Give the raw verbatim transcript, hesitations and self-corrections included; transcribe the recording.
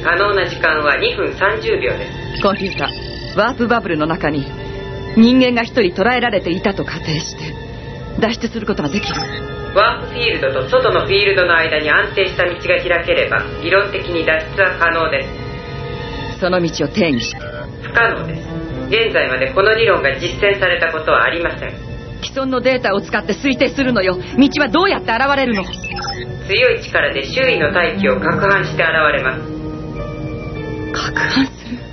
可能な時間はにふんさんじゅうびょうです。 コンピューター、ワープバブルの中に人間が一人捕らえられていたと仮定して脱出することができる。 ワープフィールドと外のフィールドの間に安定した道が開ければ理論的に脱出は可能です。 その道を定義して。 不可能です。現在までこの理論が実践されたことはありません。 既存のデータを使って推定するのよ。道はどうやって現れるの？ 強い力で周囲の大気を攪拌して現れます。 攪拌する？